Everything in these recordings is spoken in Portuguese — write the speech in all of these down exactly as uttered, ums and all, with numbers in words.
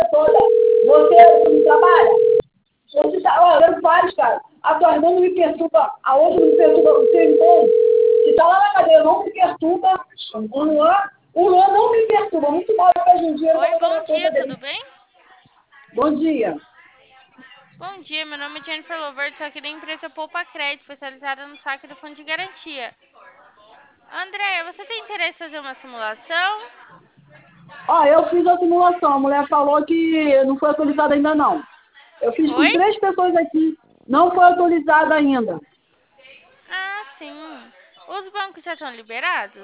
toda. Você não trabalha? Você tá, olha, eu faz, cara. A tua irmã não me perturba. A outra não me perturba. O teu irmão, que tá lá na cadeia, não me perturba. O Luan, o Luan não me perturba. Muito mal pra gente dinheiro Oi, pra fazer bom a coisa dia, tudo dele. bem? Bom dia. Bom dia, meu nome é Jennifer Lover, sou aqui da empresa Poupa Crédito, especializada no saque do fundo de garantia. André, você tem interesse em fazer uma simulação? Ó, eu fiz a simulação. A mulher falou que não foi atualizada ainda não. Eu fiz com Oi? três pessoas aqui. Não foi atualizada ainda. Ah, sim. Os bancos já estão liberados?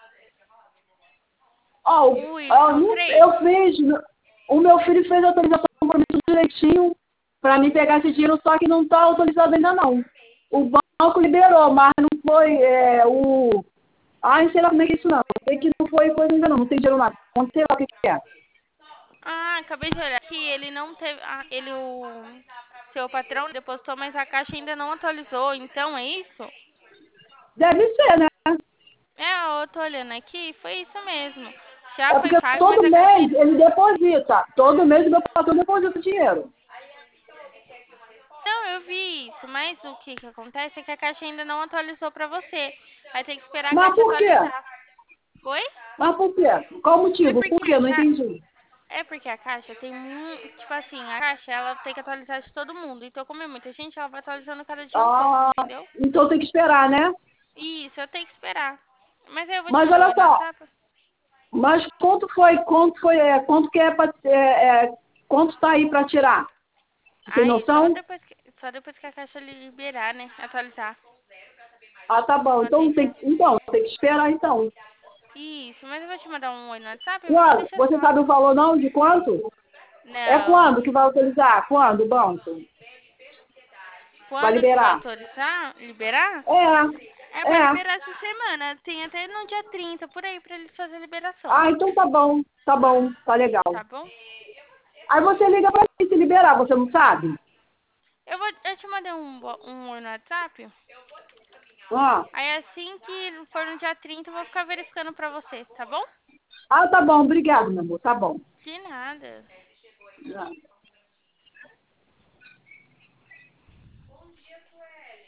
Ó, O ó, Y não- três? eu fiz. O meu filho fez a atualização para mim tudo direitinho. Para mim pegar esse dinheiro, só que não está autorizado ainda não. O banco liberou, mas não foi é, o. Ai, sei lá como é que é isso não. Sei que não foi coisa ainda não. Não tem dinheiro lá. Não sei lá o que, que é. Ah, acabei de olhar aqui, ele não teve... Ah, ele, o seu patrão depositou, mas a caixa ainda não atualizou, então é isso? Deve ser, né? É, eu tô olhando aqui, foi isso mesmo. Já É foi porque pago, mas todo a caixa mês ainda... ele deposita. Todo mês o meu patrão deposita o dinheiro. Não, eu vi isso, mas o que que acontece é que a caixa ainda não atualizou pra você. Vai ter que esperar a Mas caixa por quê? atualizar. Oi? Mas por quê? Qual o É motivo? Por porque quê? a Não ca... entendi. é porque a caixa tem muito, tipo assim, a caixa ela tem que atualizar de todo mundo. Então, como é muita gente, ela vai atualizando cada dia um pouco, Ah, entendeu? então tem que esperar, né? Isso, eu tenho que esperar. Mas aí eu vou te Mas mandar olha o no só, WhatsApp. mas quanto foi, quanto foi, é, quanto que é, pra, é, é quanto tá aí para tirar? Você tem Aí só noção? depois que só depois que a caixa liberar, né? Atualizar. Ah, tá bom. Só Então tem tem, chance. então tem que esperar então. Isso, mas eu vou te mandar um oi no WhatsApp, me Quando? deixa Você só. sabe o valor não de quanto? É Não. quando que vai autorizar? Quando o banco vai Quando que vai liberar? autorizar? Liberar? É É, pra é. liberar essa semana. Tem até no dia trinta por aí pra eles fazerem a liberação. Ah, então tá bom, tá bom, tá legal. Tá bom? Aí você liga pra mim se liberar, você não sabe? Eu vou, eu te mandei um, bo- um oi no WhatsApp. Ah, Aí assim que for no dia trinta eu vou ficar verificando pra você, tá bom? ah tá bom, obrigado, meu amor, tá bom. De nada. Ah.